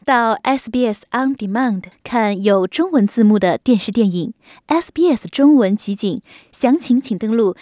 到 SBS On Demand 看有中文字幕的电视电影 SBS 中文集锦，详情请登录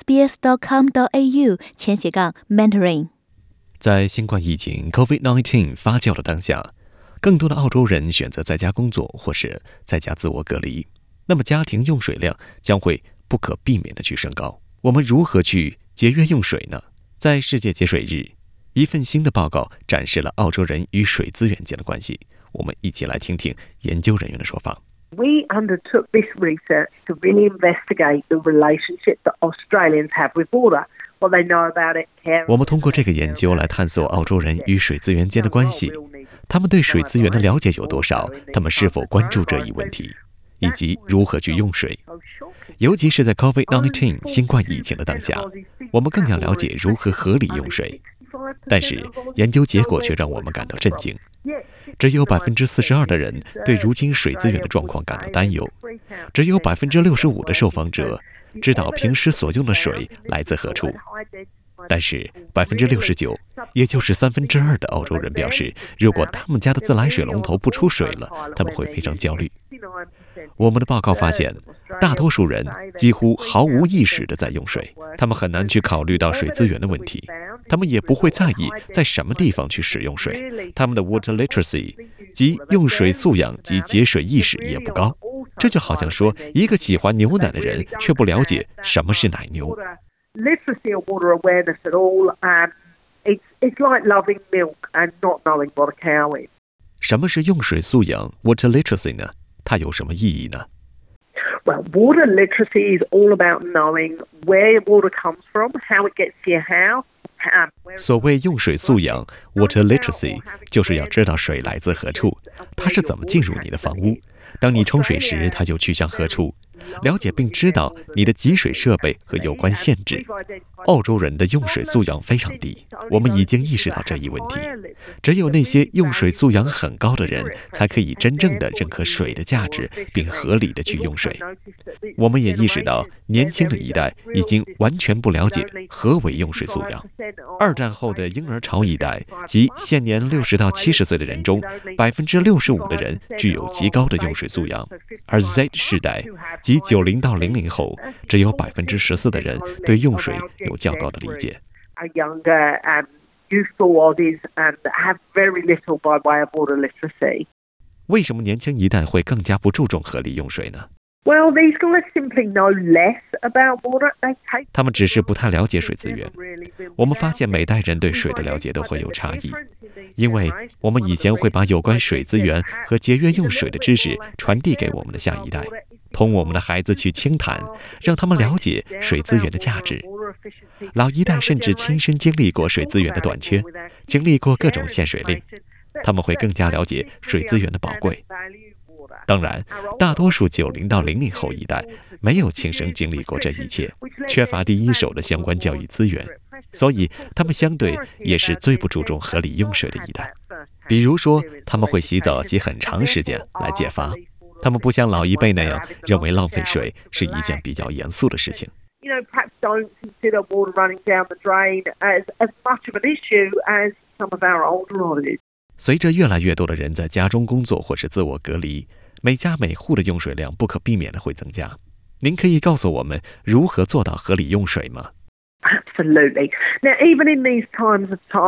sbs.com.au/Mandarin。 在新冠疫情 COVID-19 发酵的当下，更多的澳洲人选择在家工作或是在家自我隔离，那么家庭用水量将会不可避免的去升高。我们如何去节约用水呢？在世界节水日，一份新的报告展示了澳洲人与水资源间的关系。我们一起来听听研究人员的说法。 We undertook this research to really investigate the relationship that Australians have with water, what they know about it. 我们通过这个研究来探索澳洲人与水资源间的关系，他们对水资源的了解有多少，他们是否关注这一问题，以及如何去用水。尤其是在 COVID-19 新冠疫情的当下，我们更要了解如何合理用水。但是研究结果却让我们感到震惊，只有 42% 的人对如今水资源的状况感到担忧，只有 65% 的受访者知道平时所用的水来自何处。但是 69%， 也就是2/3的澳洲人表示，如果他们家的自来水龙头不出水了，他们会非常焦虑。我们的报告发现，大多数人几乎毫无意识地在用水，他们很难去考虑到水资源的问题，他们也不会在意在什么地方去使用水，他们的 water literacy 即用水素养及节水意识也不高。这就好像说，一个喜欢牛奶的人却不了解什么是奶牛。 Literacy or water awareness at all, it's like loving milk and not knowing what a cow is. 什么是用水素养 water literacy 呢？它有什么意义呢？ Well, water literacy is all about knowing where water comes from, how it gets to your house. 所谓用水素养 water literacy 就是要知道水来自何处，它是怎么进入你的房屋，当你冲水时它又去向何处，了解并知道你的集水设备和有关限制。澳洲人的用水素养非常低，我们已经意识到这一问题。只有那些用水素养很高的人，才可以真正的认可水的价值，并合理的去用水。我们也意识到，年轻的一代已经完全不了解何为用水素养。二战后的婴儿潮一代，即现年60到70岁的人中，65%的人具有极高的用水素养，而 Z 世代，即90到00后，只有14%的人对用水有较高的理解。为什么年轻一代会更加不注重合理用水呢？ Well, these guys simply know less about water. They 他们只是不太了解水资源。我们发现每代人对水的了解都会有差异，因为我们以前会把有关水资源和节约用水的知识传递给我们的下一代，同我们的孩子去倾谈，让他们了解水资源的价值。老一代甚至亲身经历过水资源的短缺，经历过各种限水令，他们会更加了解水资源的宝贵。当然，大多数90到00后一代没有亲身经历过这一切，缺乏第一手的相关教育资源，所以他们相对也是最不注重合理用水的一代。比如说，他们会洗澡洗很长时间来解乏，他们不像老一辈那样认为浪费水是一件比较严肃的事情。 perhaps don't consider water running down the drain as much of an issue as some of our older audience. 随着越来越多的人在家中工作或是自我隔离，每家每户的用水量不可避免的会增加。您可以告诉我们如何做到合理用水吗？ Absolutely. Now, even in these times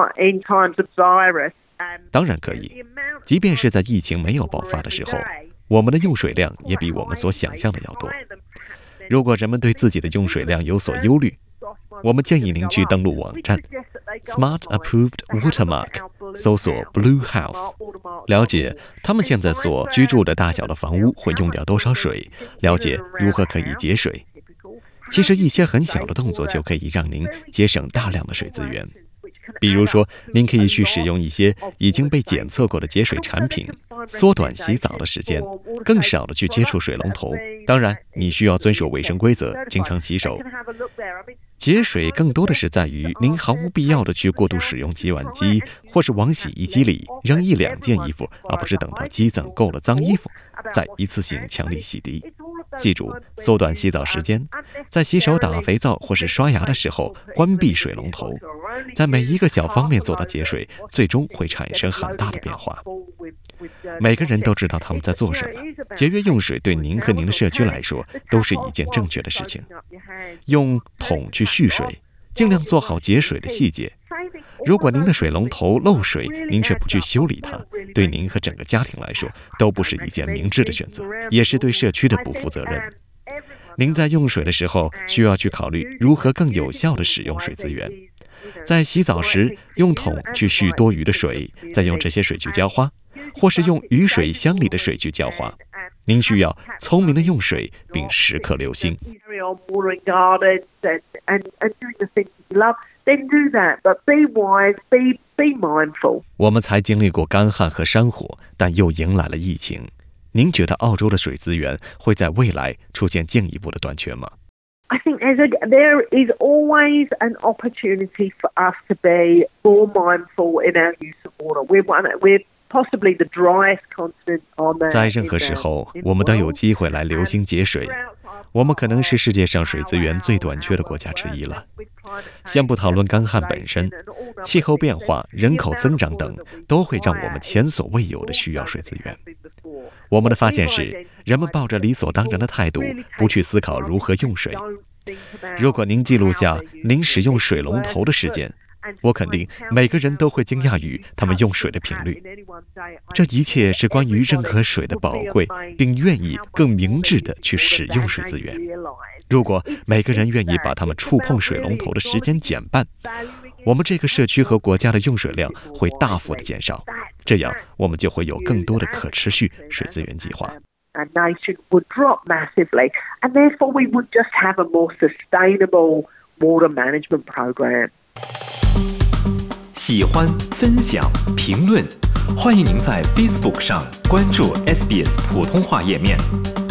of virus, 当然可以。即便是在疫情没有爆发的时候，我们的用水量也比我们所想象的要多。如果人们对自己的用水量有所忧虑，我们建议您去登录网站 Smart Approved Watermark， 搜索 Blue House， 了解他们现在所居住的大小的房屋会用掉多少水，了解如何可以节水。其实一些很小的动作就可以让您节省大量的水资源。比如说，您可以去使用一些已经被检测过的节水产品，缩短洗澡的时间，更少的去接触水龙头。当然，你需要遵守卫生规则，经常洗手。节水更多的是在于您毫无必要的去过度使用洗碗机，或是往洗衣机里扔1-2件衣服，而不是等到积攒够了脏衣服，再一次性强力洗涤。 记住，缩短洗澡时间，在洗手、打肥皂或是刷牙的时候关闭水龙头。在每一个小方面做到节水，最终会产生很大的变化。每个人都知道他们在做什么，节约用水对您和您的社区来说都是一件正确的事情。用桶去蓄水，尽量做好节水的细节。如果您的水龙头漏水，您却不去修理它，对您和整个家庭来说都不是一件明智的选择，也是对社区的不负责任。您在用水的时候，需要去考虑如何更有效地使用水资源。在洗澡时，用桶去蓄多余的水，再用这些水去浇花，或是用雨水箱里的水去浇花。您需要聪明的用水，并时刻留心。我们才经历过干旱和山火，但又迎来了疫情。您觉得澳洲的水资源会在未来出现进一步的短缺吗？ I think there is always an opportunity for us to be more mindful in our use of water. We're possibly the driest continent on the 在任何时候，我们都有机会来留心节水。我们可能是世界上水资源最短缺的国家之一了。先不讨论干旱本身，气候变化、人口增长等都会让我们前所未有的需要水资源。我们的发现是，人们抱着理所当然的态度，不去思考如何用水。如果您记录下您使用水龙头的时间，我肯定每个人都会惊讶于他们用水的频率。这一切是关于任何水的宝贵，并愿意更明智地去使用水资源。如果每个人愿意把他们触碰水龙头的时间减半，我们这个社区和国家的用水量会大幅的减少，这样我们就会有更多的可持续水资源计划。 Our nation would drop massively, and therefore we would just have a more sustainable water management program. 喜欢、分享、评论，欢迎您在 Facebook 上关注 SBS 普通话页面。